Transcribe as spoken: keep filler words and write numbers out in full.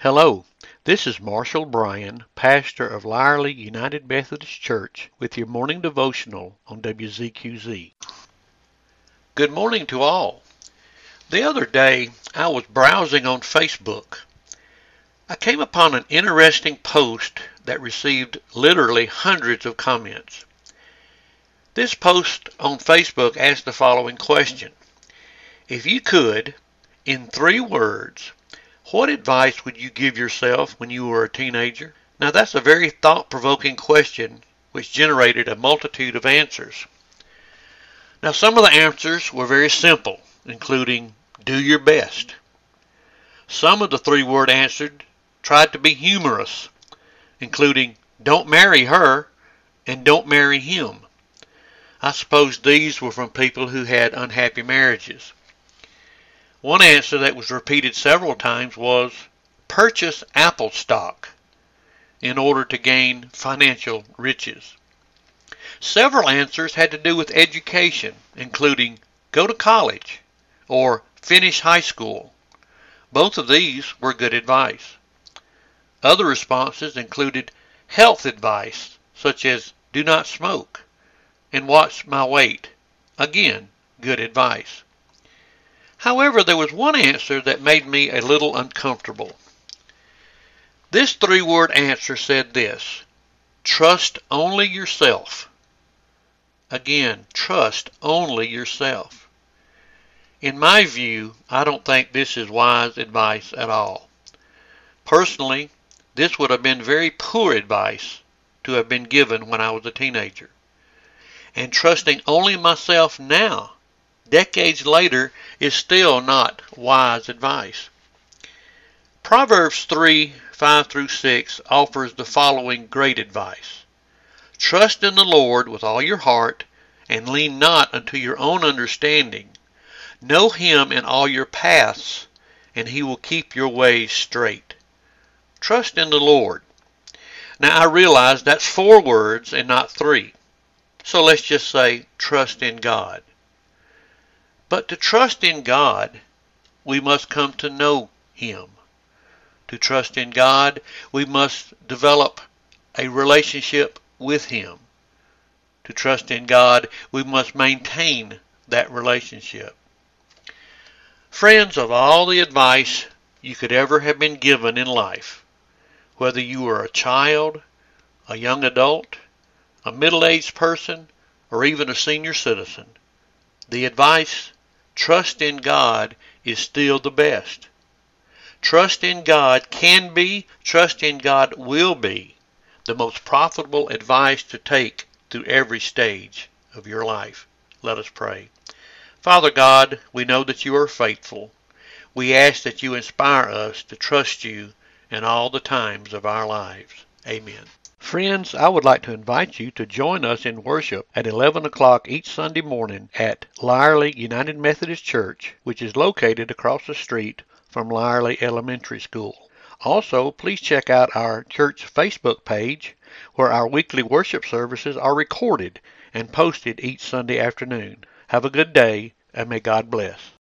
Hello, this is Marshall Bryan, pastor of Lyerly United Methodist Church, with your morning devotional on W Z Q Z. Good morning to all. The other day, I was browsing on Facebook. I came upon an interesting post that received literally hundreds of comments. This post on Facebook asked the following question: if you could, in three words, what advice would you give yourself when you were a teenager? Now that's a very thought-provoking question which generated a multitude of answers. Now some of the answers were very simple, including do your best. Some of the three-word answers tried to be humorous, including don't marry her and don't marry him. I suppose these were from people who had unhappy marriages. One answer that was repeated several times was, purchase Apple stock in order to gain financial riches. Several answers had to do with education, including go to college or finish high school. Both of these were good advice. Other responses included health advice, such as do not smoke and watch my weight. Again, good advice. However, there was one answer that made me a little uncomfortable. This three-word answer said this: trust only yourself. Again, trust only yourself. In my view, I don't think this is wise advice at all. Personally, this would have been very poor advice to have been given when I was a teenager. And trusting only myself now, decades later, is still not wise advice. Proverbs three, five through six offers the following great advice: trust in the Lord with all your heart, and lean not unto your own understanding. Know him in all your paths, and he will keep your ways straight. Trust in the Lord. Now I realize that's four words and not three. So let's just say trust in God. But to trust in God, we must come to know him. To trust in God, we must develop a relationship with him. To trust in God, we must maintain that relationship. Friends, of all the advice you could ever have been given in life, whether you were a child, a young adult, a middle-aged person, or even a senior citizen, the advice trust in God is still the best. Trust in God can be, trust in God will be, the most profitable advice to take through every stage of your life. Let us pray. Father God, we know that you are faithful. We ask that you inspire us to trust you in all the times of our lives. Amen. Friends, I would like to invite you to join us in worship at eleven o'clock each Sunday morning at Lyerly United Methodist Church, which is located across the street from Lyerly Elementary School. Also, please check out our church Facebook page, where our weekly worship services are recorded and posted each Sunday afternoon. Have a good day, and may God bless.